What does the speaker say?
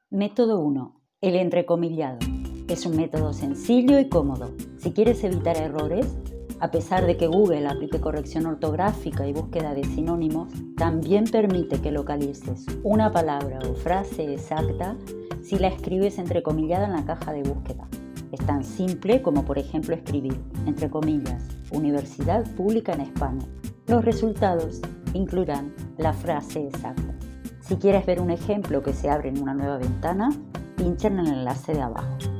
Método 1. El entrecomillado. Es un método sencillo y cómodo. Si quieres evitar errores, a pesar de que Google aplique corrección ortográfica y búsqueda de sinónimos, también permite que localices una palabra o frase exacta si la escribes entrecomillada en la caja de búsqueda. Es tan simple como, por ejemplo, escribir, entre comillas, Universidad Pública en España. Los resultados incluirán la frase exacta. Si quieres ver un ejemplo que se abre en una nueva ventana, pincha en el enlace de abajo.